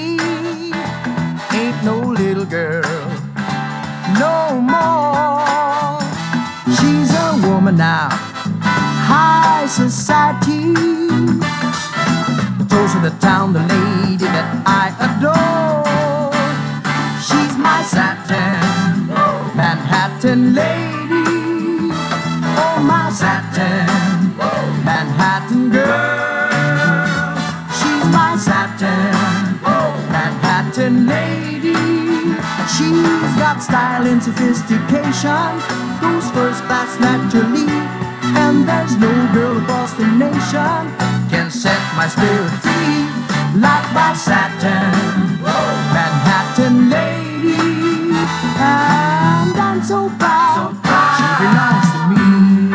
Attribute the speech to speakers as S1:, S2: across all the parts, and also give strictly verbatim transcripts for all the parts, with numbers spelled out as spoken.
S1: ain't no little girl no more. She's a woman now, high society, the toast of the town, the lady that I adore. She's my satin Manhattan lady, oh my satin Manhattan girl. She's my satin Manhattan lady. She's got style and sophistication, goes first class naturally, and there's no girl across the nation can set my spirit free like my satin Manhattan lady. And I'm so proud, so proud. She belongs to me.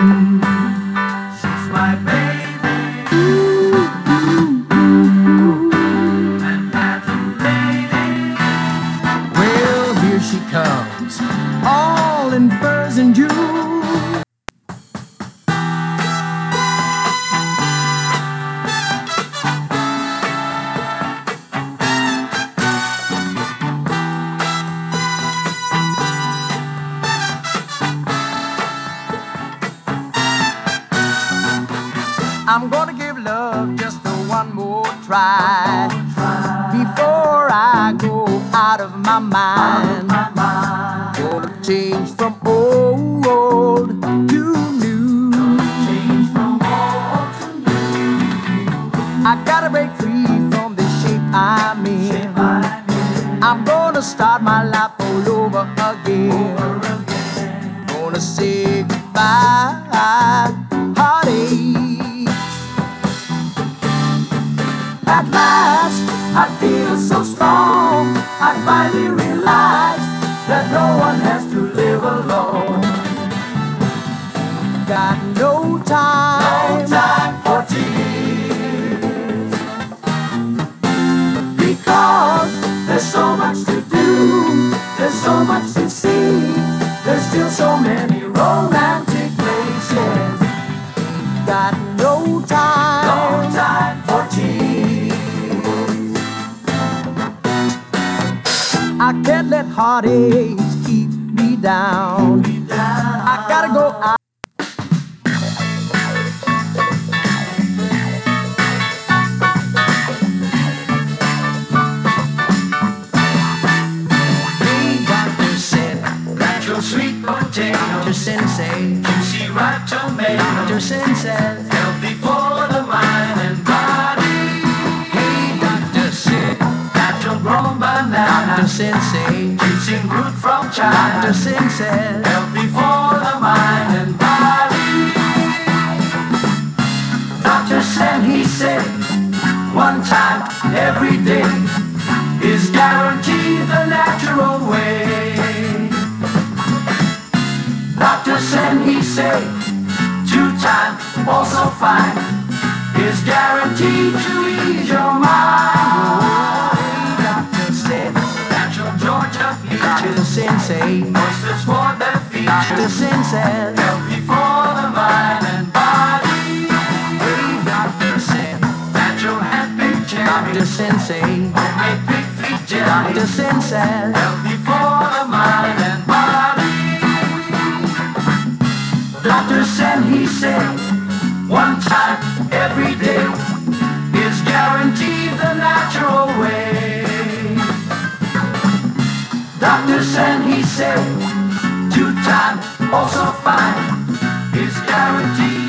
S2: She's my baby.
S1: Ooh, ooh, ooh.
S2: Manhattan lady.
S1: Well, here she comes, all in furs and jewels. I'm gonna give love just a one more try before I go out of my mind. Gonna change from old to new. I gotta break free from the shape I'm in. I'm gonna start my life all over again. Gonna say goodbye, heartache. At last, I feel so strong. I finally realize that no one has to live alone. Got no time,
S2: No time for tears,
S1: because there's so much to do, there's so much to see, there's still so many romantic places. Got no time,
S2: no time for tears.
S1: I can't let heartaches keep me down. I gotta go out. Hey, doctor said
S2: That your sweet potato,
S1: Doctor Sensei,
S2: juicy ripe tomato,
S1: Doctor Sensei.
S2: healthy for the mind and body.
S1: Hey, Doctor said,
S2: Natural grown banana,
S1: Doctor Sensei,
S2: juicing root from China,
S1: Doctor Sensei.
S2: healthy for the mind and body. Doctor said, he said, one time every day is guaranteed the natural way. Doctor said, he said, two times also fine is guaranteed to ease your mind.
S1: Doctor said,
S2: Natural Georgia
S1: Doctor
S2: peaches,
S1: Sensei,
S2: oysters for their
S1: Doctor
S2: features,
S1: Sensei.
S2: healthy for the mind and body.
S1: Hey, Doctor said,
S2: Natural hand-picked
S1: Doctor
S2: cherries,
S1: Sensei,
S2: homemade big feet
S1: Doctor
S2: jellies,
S1: Sensei.
S2: healthy for the mind and body. Doctor said, he said, one time every day is guaranteed the natural way. Doctor said, he said, two times also fine is guaranteed